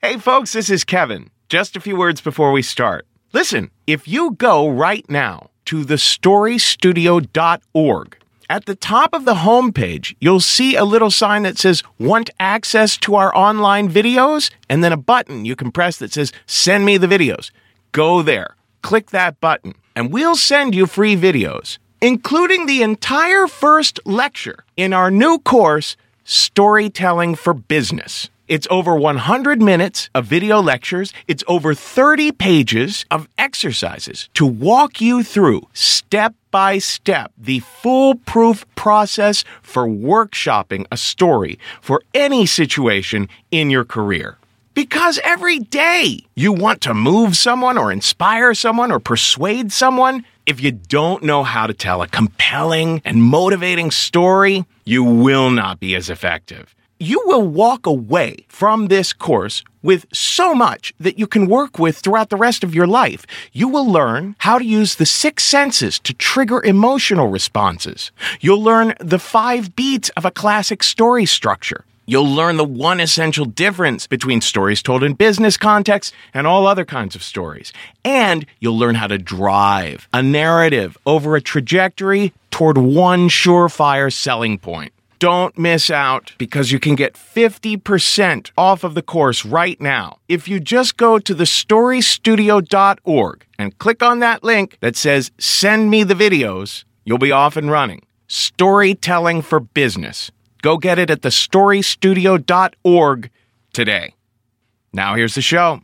Hey folks, this is Kevin. Just a few words before we start. Listen, if you go right now to thestorystudio.org, at the top of the homepage, you'll see a little sign that says, "Want access to our online videos?" And then a button you can press that says, "Send me the videos." Go there, click that button, and we'll send you free videos, including the entire first lecture in our new course, Storytelling for Business. It's over 100 minutes of video lectures. It's over 30 pages of exercises to walk you through, step by step, the foolproof process for workshopping a story for any situation in your career. Because every day you want to move someone or inspire someone or persuade someone. If you don't know how to tell a compelling and motivating story, you will not be as effective. You will walk away from this course with so much that you can work with throughout the rest of your life. You will learn how to use the 6 senses to trigger emotional responses. You'll learn the 5 beats of a classic story structure. You'll learn the one essential difference between stories told in business context and all other kinds of stories. And you'll learn how to drive a narrative over a trajectory toward one surefire selling point. Don't miss out, because you can get 50% off of the course right now if you just go to thestorystudio.org and click on that link that says, "Send me the videos." You'll be off and running. Storytelling for Business. Go get it at thestorystudio.org today. Now here's the show.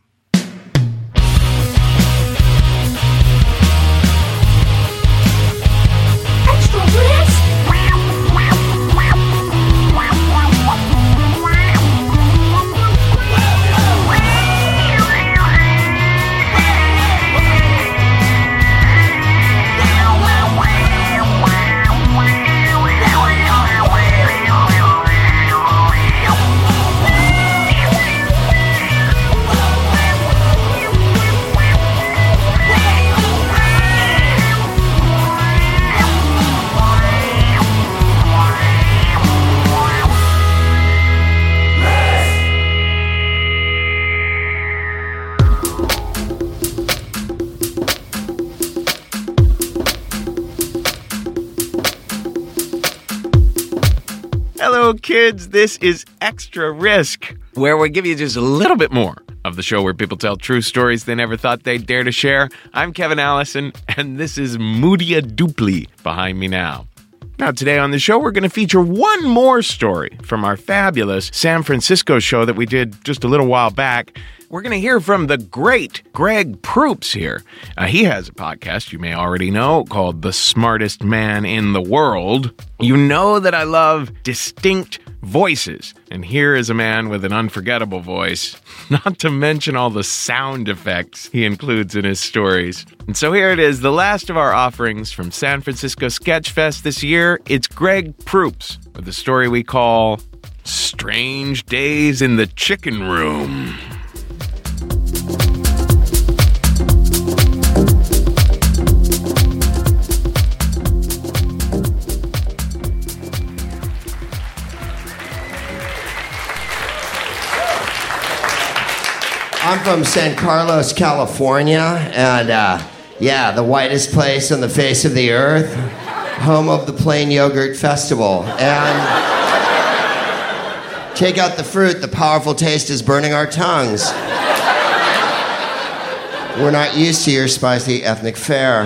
Hello, kids. This is Extra Risk, where we give you just a little bit more of the show where people tell true stories they never thought they'd dare to share. I'm Kevin Allison, and this is Moodia Dupley behind me now. Now, today on the show, we're going to feature one more story from our fabulous San Francisco show that we did just a little while back. We're going to hear from the great Greg Proops here. He has a podcast you may already know called The Smartest Man in the World. You know that I love distinct voices, and here is a man with an unforgettable voice, not to mention all the sound effects he includes in his stories. And so here it is, the last of our offerings from San Francisco Sketchfest this year. It's Greg Proops with a story we call Strange Days in the Chicken Room. I'm from San Carlos, California, and the whitest place on the face of the earth, home of the Plain Yogurt Festival. And take out the fruit, the powerful taste is burning our tongues. We're not used to your spicy ethnic fare.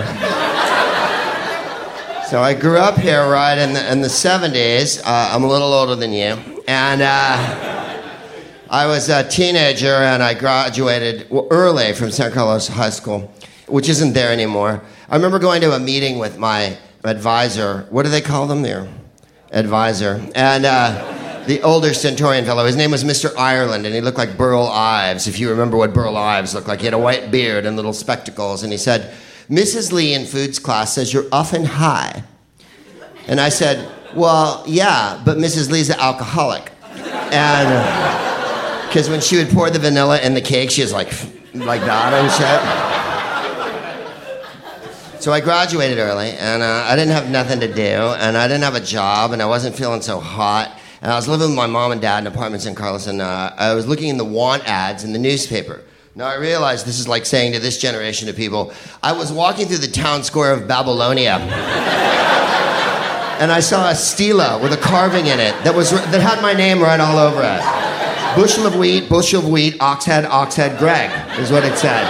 So I grew up here right in the 70s. I'm a little older than you. And I was a teenager, and I graduated early from San Carlos High School, which isn't there anymore. I remember going to a meeting with my advisor. What do they call them there? Advisor. And the older Centurion fellow, his name was Mr. Ireland, and he looked like Burl Ives, if you remember what Burl Ives looked like. He had a white beard and little spectacles, and he said, "Mrs. Lee in foods class says you're often high." And I said, "Well, yeah, but Mrs. Lee's an alcoholic." And because when she would pour the vanilla in the cake, she was like that and shit. So I graduated early, and I didn't have nothing to do, and I didn't have a job, and I wasn't feeling so hot. And I was living with my mom and dad in an apartment in San Carlos, and I was looking in the want ads in the newspaper. Now, I realize this is like saying to this generation of people, I was walking through the town square of Babylonia, and I saw a stela with a carving in it that had my name right all over it. Bushel of wheat, ox head, Greg, is what it said.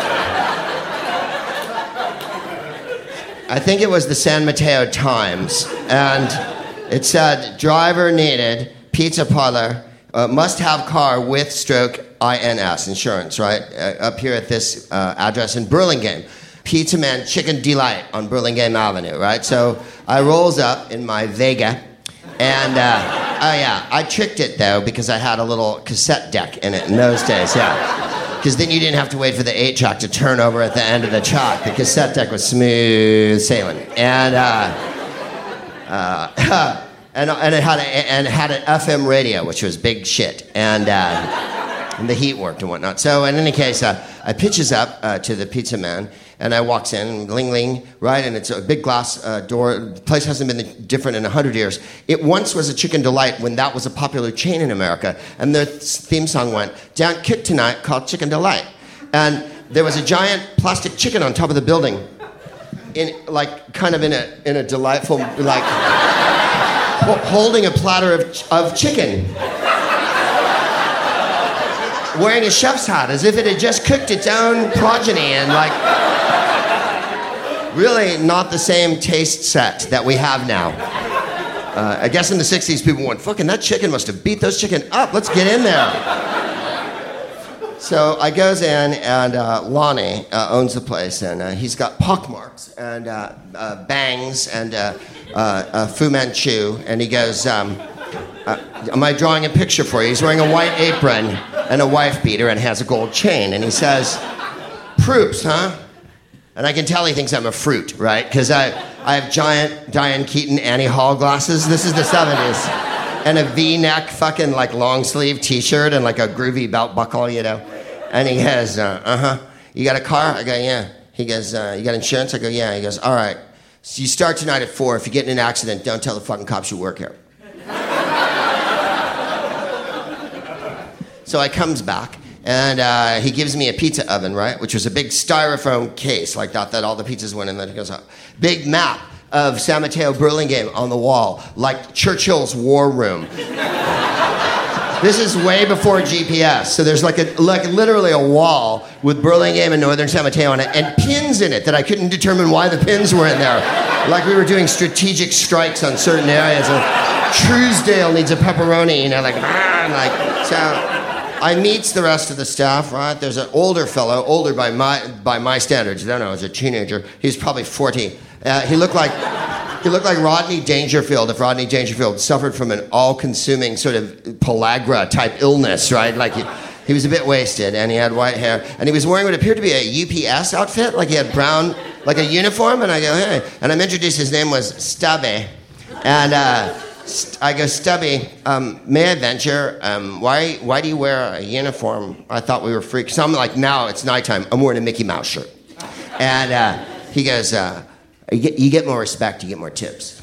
I think it was the San Mateo Times, and it said, driver needed, pizza parlor, must have car with stroke INS, insurance, right? Up here at this address in Burlingame. Pizza Man Chicken Delight on Burlingame Avenue, right? So I rolls up in my Vega, and I tricked it though because I had a little cassette deck in it in those days, yeah. Because then you didn't have to wait for the 8-track to turn over at the end of the track. The cassette deck was smooth sailing, and it had an FM radio, which was big shit, and the heat worked and whatnot. So in any case, I pitches up to the pizza man, and I walks in, ling ling, right, and it's a big glass door. The place hasn't been different in 100 years. It once was a Chicken Delight when that was a popular chain in America, and the theme song went, "Don't Kick Tonight," called Chicken Delight. And there was a giant plastic chicken on top of the building, in a delightful, like, holding a platter of chicken. Wearing a chef's hat as if it had just cooked its own progeny, and like really not the same taste set that we have now. I guess in the 60s people went, fucking that chicken must have beat those chicken up. Let's get in there. So I goes in, and Lonnie owns the place, and he's got pockmarks and bangs and Fu Manchu, and he goes, am I drawing a picture for you? He's wearing a white apron and a wife beater and has a gold chain, and he says, "Proops, huh?" And I can tell he thinks I'm a fruit, right? Because I have giant Diane Keaton Annie Hall glasses. This is the 70s. And a V-neck fucking like long sleeve t-shirt and like a groovy belt buckle, you know. And he goes, you got a car? I go, yeah. He goes, you got insurance? I go, yeah. He goes, all right. So you start tonight at 4. If you get in an accident, don't tell the fucking cops you work here. So I comes back, and he gives me a pizza oven, right? Which was a big styrofoam case like that all the pizzas went in. Then he goes, big map of San Mateo, Burlingame on the wall, like Churchill's war room. This is way before GPS, so there's like literally a wall with Burlingame and Northern San Mateo on it, and pins in it that I couldn't determine why the pins were in there. Like we were doing strategic strikes on certain areas. Truesdale needs a pepperoni, you know, so. I meets the rest of the staff, right? There's an older fellow, older by my standards. I don't know, as a teenager. He's probably 40. He looked like Rodney Dangerfield if Rodney Dangerfield suffered from an all-consuming sort of pellagra type illness, right? Like he was a bit wasted, and he had white hair, and he was wearing what appeared to be a UPS outfit, like he had brown, like a uniform. And I go, hey, and I'm introduced. His name was Stubby, and I go, Stubby, may I venture? Why do you wear a uniform? I thought we were free. Because I'm like, now it's nighttime. I'm wearing a Mickey Mouse shirt. And he goes, you get more respect, you get more tips.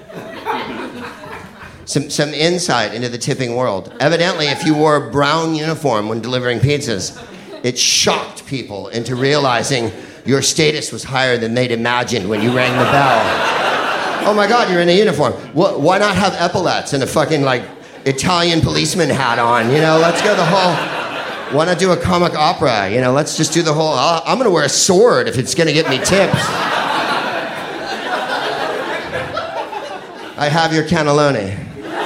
Some insight into the tipping world. Evidently, if you wore a brown uniform when delivering pizzas, it shocked people into realizing your status was higher than they'd imagined when you rang the bell. Oh my God, you're in a uniform. Why not have epaulets and a fucking like Italian policeman hat on? You know, let's go the whole. Why not do a comic opera? You know, let's just do the whole. I'm gonna wear a sword if it's gonna get me tips. I have your cannelloni.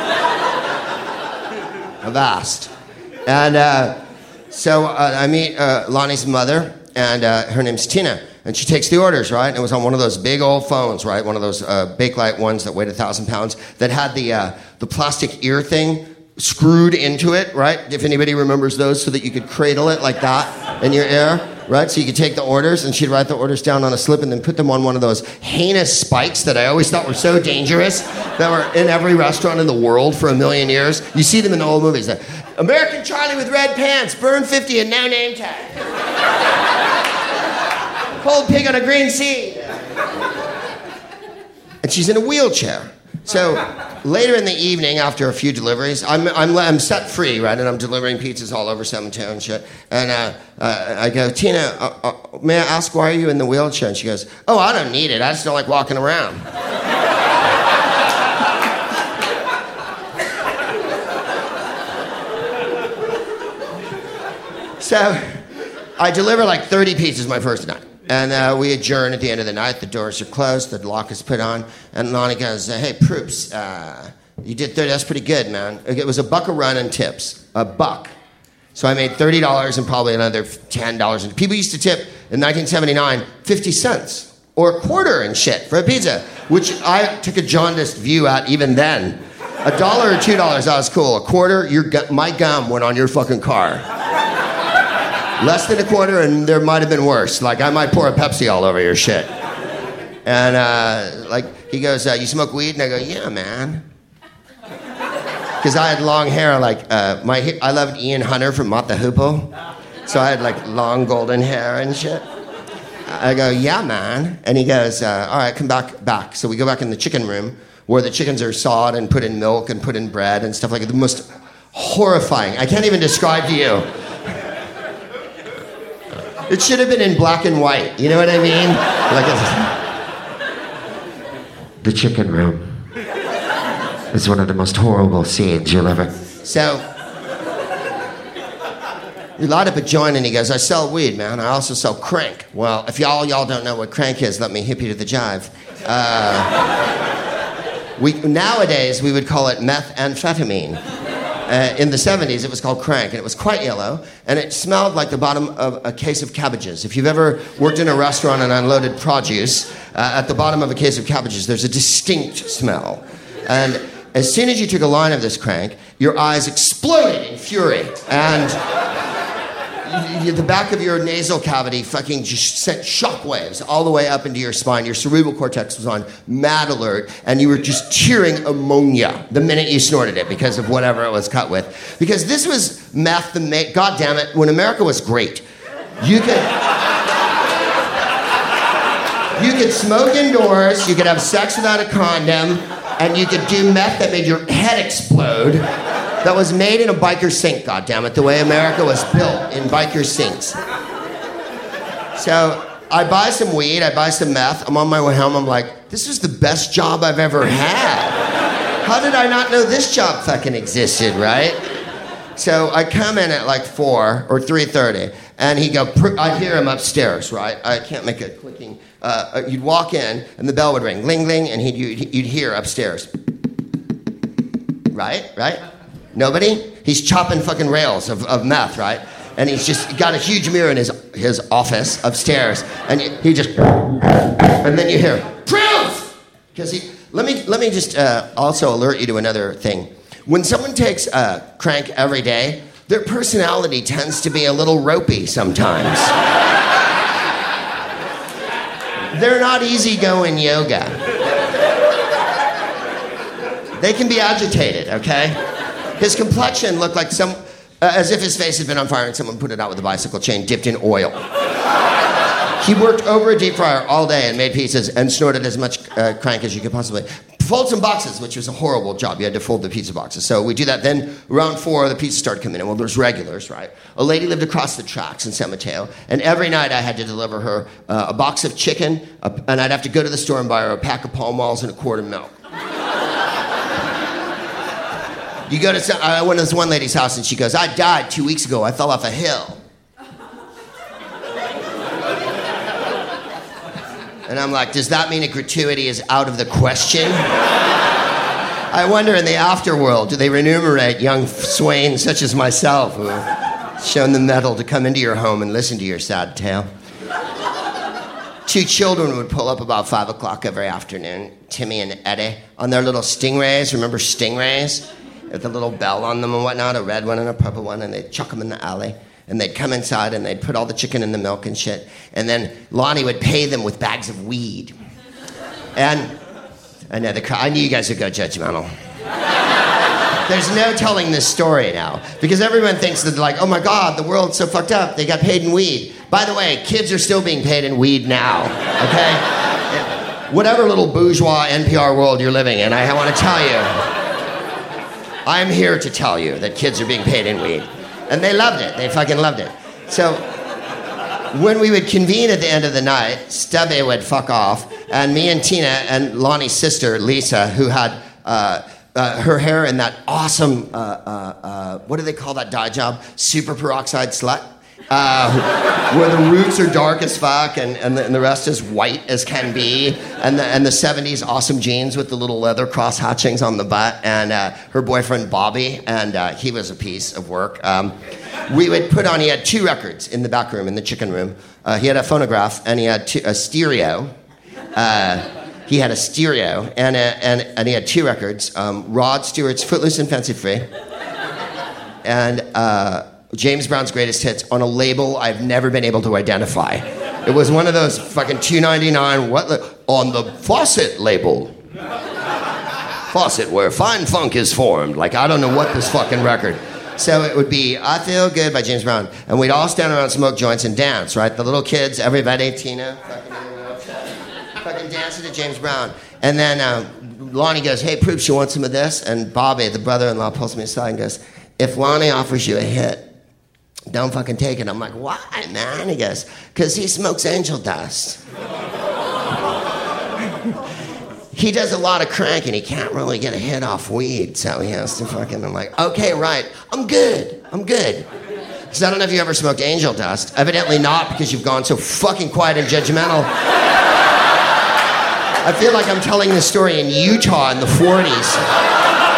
Avast. And so I meet Lonnie's mother, and her name's Tina. And she takes the orders, right? And it was on one of those big old phones, right? One of those Bakelite ones that weighed 1,000 pounds that had the plastic ear thing screwed into it, right? If anybody remembers those, so that you could cradle it like that in your ear, right? So you could take the orders, and she'd write the orders down on a slip and then put them on one of those heinous spikes that I always thought were so dangerous, that were in every restaurant in the world for 1,000,000 years. You see them in the old movies. American Charlie with red pants, burn 50 and no name tag. Cold pig on a green sea. And she's in a wheelchair. So later in the evening, after a few deliveries, I'm set free, right? And I'm delivering pizzas all over San Mateo and shit. And I go, Tina, may I ask why are you in the wheelchair? And she goes, oh, I don't need it. I just don't like walking around. So I deliver like 30 pizzas my first night. And we adjourn at the end of the night. The doors are closed. The lock is put on. And Lonnie goes, hey, Proops, you did 30. That's pretty good, man. It was $1 a run and tips. $1. So I made $30 and probably another $10. And people used to tip in 1979 50 cents or a quarter and shit for a pizza, which I took a jaundiced view at even then. $1 or $2, that was cool. A quarter, my gum went on your fucking car. Less than a quarter, and there might have been worse. Like, I might pour a Pepsi all over your shit. And, he goes, you smoke weed? And I go, yeah, man. Because I had long hair, I loved Ian Hunter from Mott the Hoople. So I had, long golden hair and shit. I go, yeah, man. And he goes, all right, come back. So we go back in the chicken room, where the chickens are sawed and put in milk and put in bread and stuff like that. The most horrifying. I can't even describe to you. It should have been in black and white. You know what I mean? The chicken room is one of the most horrible scenes you'll ever... So, we light up a joint and he goes, I sell weed, man. I also sell crank. Well, if y'all don't know what crank is, let me hip you to the jive. Nowadays, we would call it methamphetamine. In the 70s, it was called crank, and it was quite yellow, and it smelled like the bottom of a case of cabbages. If you've ever worked in a restaurant and unloaded produce, at the bottom of a case of cabbages, there's a distinct smell. And as soon as you took a line of this crank, your eyes exploded in fury, and the back of your nasal cavity fucking just sent shockwaves all the way up into your spine. Your cerebral cortex was on mad alert, and you were just tearing ammonia the minute you snorted it because of whatever it was cut with. Because this was meth, God damn it, when America was great, you could smoke indoors, you could have sex without a condom, and you could do meth that made your head explode. That was made in a biker sink, goddammit, the way America was built in biker sinks. So I buy some weed, I buy some meth, I'm on my way home, I'm like, this is the best job I've ever had. How did I not know this job fucking existed, right? So I come in at 4 or 3:30, and I'd hear him upstairs, right? I can't make a clicking. You'd walk in, and the bell would ring, ling, ling, and you'd hear upstairs. Right? Nobody? He's chopping fucking rails of meth, right? And he's just got a huge mirror in his office upstairs, and he just, and then you hear, truth! Because let me just also alert you to another thing. When someone takes crank every day, their personality tends to be a little ropey sometimes. They're not easygoing yoga. They can be agitated, okay? His complexion looked like as if his face had been on fire and someone put it out with a bicycle chain dipped in oil. He worked over a deep fryer all day and made pizzas and snorted as much crank as you could possibly. Fold some boxes, which was a horrible job. You had to fold the pizza boxes. So we do that. Then around 4, the pizzas started coming in. Well, there's regulars, right? A lady lived across the tracks in San Mateo, and every night I had to deliver her a box of chicken, and I'd have to go to the store and buy her a pack of Pall Malls and a quart of milk. I went to this one lady's house, and she goes, I died 2 weeks ago. I fell off a hill. And I'm like, does that mean a gratuity is out of the question? I wonder in the afterworld, do they remunerate young swains such as myself who have shown the mettle to come into your home and listen to your sad tale? 2 children would pull up about 5 o'clock every afternoon, Timmy and Eddie, on their little Stingrays. Remember Stingrays? With a little bell on them and whatnot, a red one and a purple one, and they'd chuck them in the alley. And they'd come inside and they'd put all the chicken in the milk and shit. And then Lonnie would pay them with bags of weed. And I knew you guys would go judgmental. There's no telling this story now. Because everyone thinks that, oh my God, the world's so fucked up. They got paid in weed. By the way, kids are still being paid in weed now, okay? whatever little bourgeois NPR world you're living in, I want to tell you, I'm here to tell you that kids are being paid in weed. And they loved it. They fucking loved it. So when we would convene at the end of the night, Stubby would fuck off, and me and Tina and Lonnie's sister, Lisa, who had her hair in that awesome, what do they call that dye job? Super peroxide slut? Where the roots are dark as fuck and the rest is white as can be, and the 70s awesome jeans with the little leather cross hatchings on the butt, and her boyfriend Bobby, and he was a piece of work. We would put on, he had 2 records in the back room, in the chicken room. He had a phonograph, and he had a stereo. He had a stereo, and he had 2 records, Rod Stewart's Footloose and Fancy Free, and James Brown's Greatest Hits on a label I've never been able to identify. It was one of those fucking $2.99, on the Fawcett label. Fawcett, where fine funk is formed. Like, I don't know what this fucking record. So it would be I Feel Good by James Brown. And we'd all stand around, smoke joints, and dance, right? The little kids, everybody, Tina, fucking dancing to James Brown. And then Lonnie goes, hey, Proops, you want some of this? And Bobby, the brother-in-law, pulls me aside and goes, if Lonnie offers you a hit, don't fucking take it. I'm like, why, man? He goes, because he smokes angel dust. He does a lot of crank and he can't really get a hit off weed, so he has to fucking, I'm like, okay, right, I'm good. Because I don't know if you ever smoked angel dust. Evidently not, because you've gone so fucking quiet and judgmental. I feel like I'm telling this story in Utah in the 40s.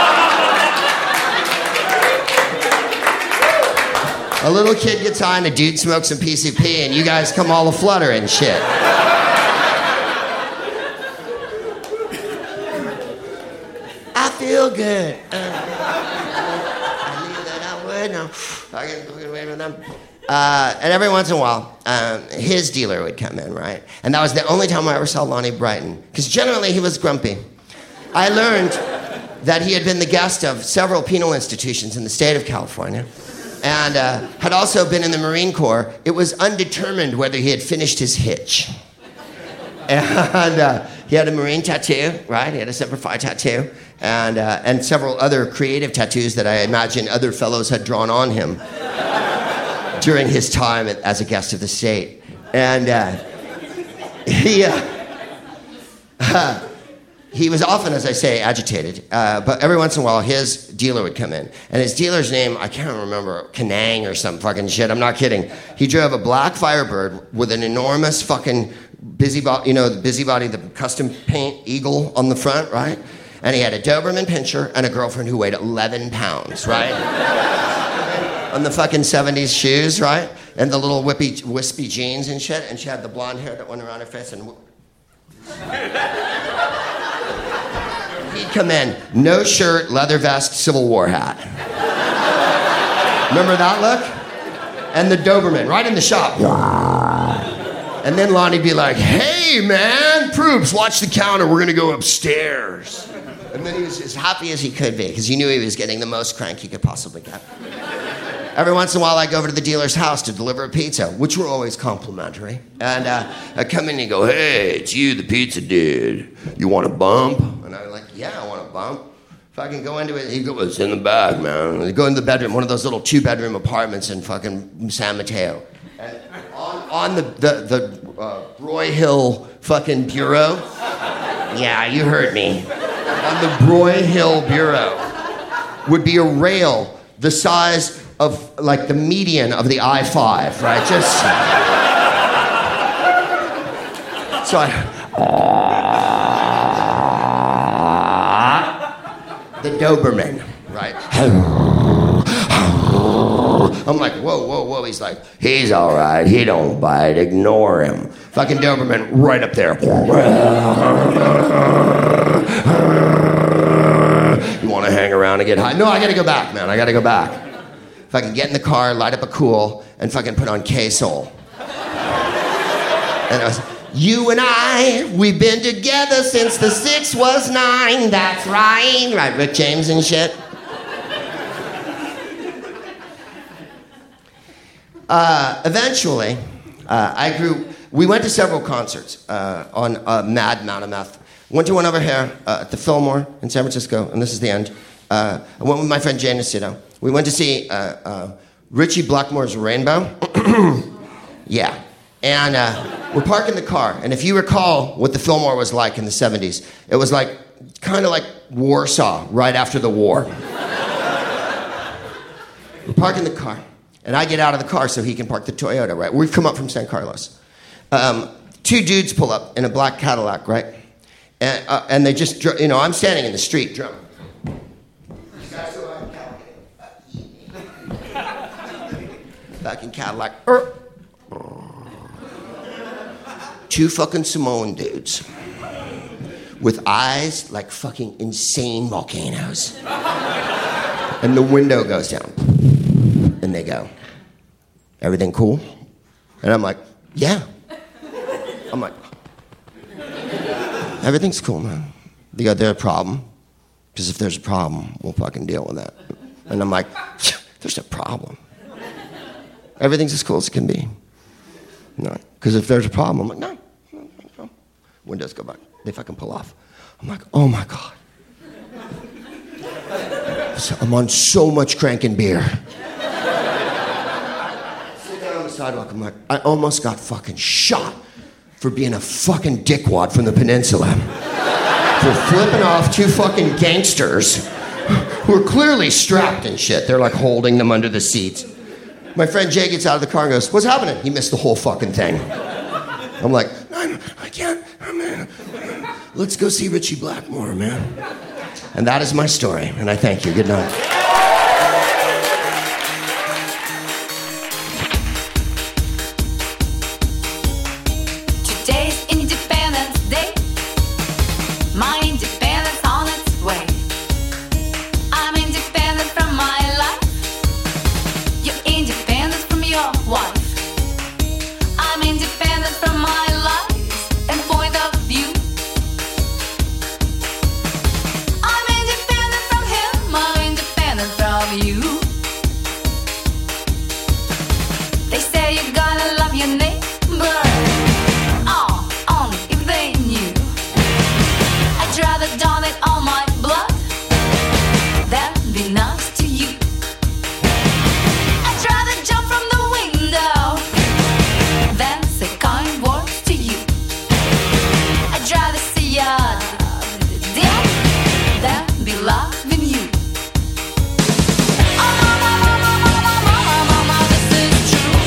A little kid gets high and a dude smokes some PCP and you guys come all aflutter and shit. I feel good. I knew that I would. No, I can go away with them. And every once in a while, his dealer would come in, right? And that was the only time I ever saw Lonnie Brighton, because generally he was grumpy. I learned that he had been the guest of several penal institutions in the state of California, and had also been in the Marine Corps. It was undetermined whether he had finished his hitch. And he had a Marine tattoo, right? He had a Semper Fi tattoo, and several other creative tattoos that I imagine other fellows had drawn on him during his time as a guest of the state. And he was often, as I say, agitated, but every once in a while his dealer would come in. And his dealer's name, I can't remember, Kanang or some fucking shit, I'm not kidding. He drove a black Firebird with an enormous fucking busybody, the custom paint eagle on the front, right? And he had a Doberman Pinscher and a girlfriend who weighed 11 pounds, right? On the fucking 70s shoes, right? And the little wispy jeans and shit. And she had the blonde hair that went around her face and... He'd come in, no shirt, leather vest, Civil War hat. Remember that look? And the Doberman, right in the shop. And then Lonnie'd be like, hey, man, Proops, watch the counter. We're going to go upstairs. And then he was as happy as he could be, because he knew he was getting the most crank he could possibly get. Every once in a while, I'd go over to the dealer's house to deliver a pizza, which were always complimentary. And I'd come in and he'd go, hey, it's you, the pizza dude. You want a bump? And I was like, yeah, I want a bump. If I can go into it, he'd go, it's in the bag, man. He'd go into the bedroom, one of those little 2-bedroom apartments in fucking San Mateo. And on the Broy Hill fucking bureau, yeah, you heard me. On the Broy Hill bureau would be a rail the size of, like, the median of the I-5, right? Just... So the Doberman, right? I'm like, whoa. He's like, he's all right. He don't bite. Ignore him. Fucking Doberman right up there. You want to hang around and get high? No, I got to go back, man. I got to go back. Fucking get in the car, light up a cool, and fucking put on K-Soul. And I was... You and I, we've been together since the 6 was 9. That's right. Right, Rick James and shit. Eventually, I grew We went to several concerts on a mad amount of meth. Went to one over here at the Fillmore in San Francisco, and this is the end. I went with my friend Jay Nacito. We went to see Richie Blackmore's Rainbow. Yeah. And we're parking the car. And if you recall what the Fillmore was like in the 70s, it was like kind of like Warsaw right after the war. We're parking the car. And I get out of the car so he can park the Toyota, right? We've come up from San Carlos. Two dudes pull up in a black Cadillac, right? And they just, I'm standing in the street drumming. Back in Cadillac. Two fucking Samoan dudes with eyes like fucking insane volcanoes. And the window goes down. And they go, everything cool? And I'm like, yeah. I'm like, everything's cool, man. They go, there's a problem. Because if there's a problem, we'll fucking deal with that. And I'm like, there's a problem. Everything's as cool as it can be. No, because if there's a problem, I'm like, no. Windows go back. They fucking pull off. I'm like, oh my God. So I'm on so much cranking beer. Sit down on the sidewalk. I'm like, I almost got fucking shot for being a fucking dickwad from the peninsula. For flipping off two fucking gangsters who are clearly strapped and shit. They're like holding them under the seats. My friend Jay gets out of the car and goes, what's happening? He missed the whole fucking thing. I'm like, I can't. Let's go see Richie Blackmore, man. And that is my story, and I thank you. Good night. Today's Independence Day. My independence on its way. I'm independent from my life. You're independent from your wife. I'm independent from my life and point of view. I'm independent from him. I'm independent from you. They say you're gonna love your neighbor. Oh, only if they knew. I'd rather donate all my blood than be nice to you. I'd rather jump from the window than say kind words to you. I'd rather see ya dead than be loving you. Oh, mama, mama, mama, mama, mama, this is true.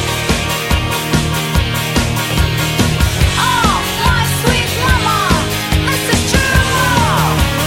Oh, my sweet mama, this is true.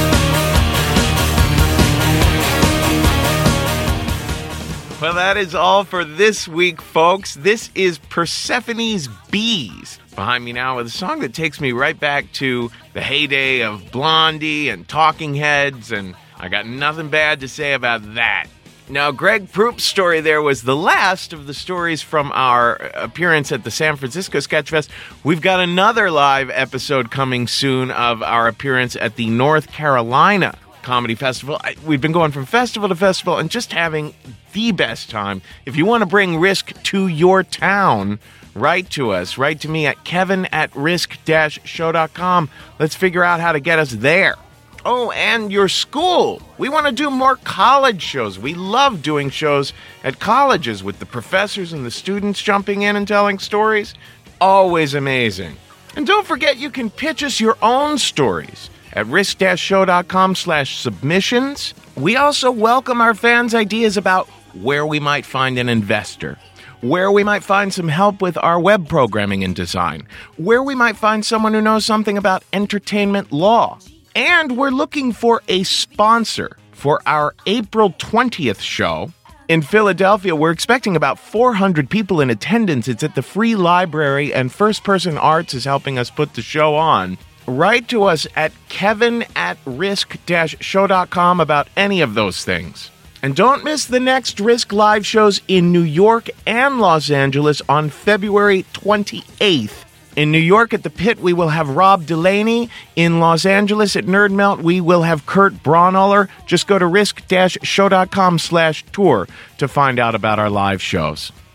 Well, that is all for this week, folks. This is Persephone's Bees behind me now with a song that takes me right back to the heyday of Blondie and Talking Heads, and I got nothing bad to say about that. Now, Greg Proup's story there was the last of the stories from our appearance at the San Francisco Sketch Fest. We've got another live episode coming soon of our appearance at the North Carolina Comedy Festival. We've been going from festival to festival and just having the best time. If you want to bring Risk to your town, write to us. Write to me at kevin@risk-show.com. Let's figure out how to get us there. Oh, and your school. We want to do more college shows. We love doing shows at colleges with the professors and the students jumping in and telling stories. Always amazing. And don't forget, you can pitch us your own stories at risk-show.com/submissions. We also welcome our fans' ideas about where we might find an investor, where we might find some help with our web programming and design, where we might find someone who knows something about entertainment law. And we're looking for a sponsor for our April 20th show in Philadelphia. We're expecting about 400 people in attendance. It's at the Free Library, and First Person Arts is helping us put the show on. Write to us at kevin@risk-show.com about any of those things. And don't miss the next Risk live shows in New York and Los Angeles on February 28th. In New York at the Pit, we will have Rob Delaney. In Los Angeles at Nerd Melt, we will have Kurt Braunohler. Just go to risk-show.com/tour to find out about our live shows.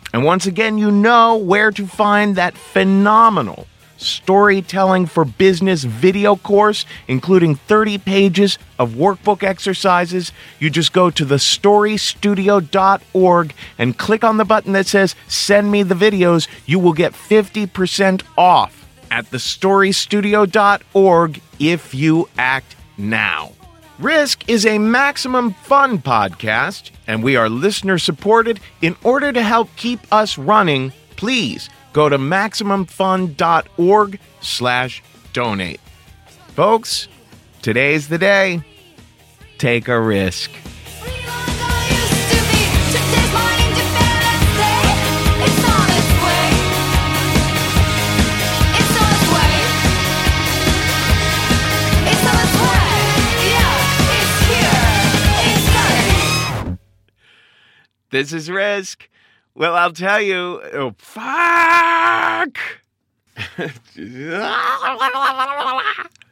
And once again, you know where to find that phenomenal Storytelling for Business video course, including 30 pages of workbook exercises. You just go to thestorystudio.org and click on the button that says Send Me the Videos. You will get 50% off at thestorystudio.org if you act now. Risk is a Maximum Fun podcast, and we are listener-supported. In order to help keep us running, please go to MaximumFun.org/donate. Folks, today's the day. Take a risk. This is Risk. Well, I'll tell you. Oh, fuck!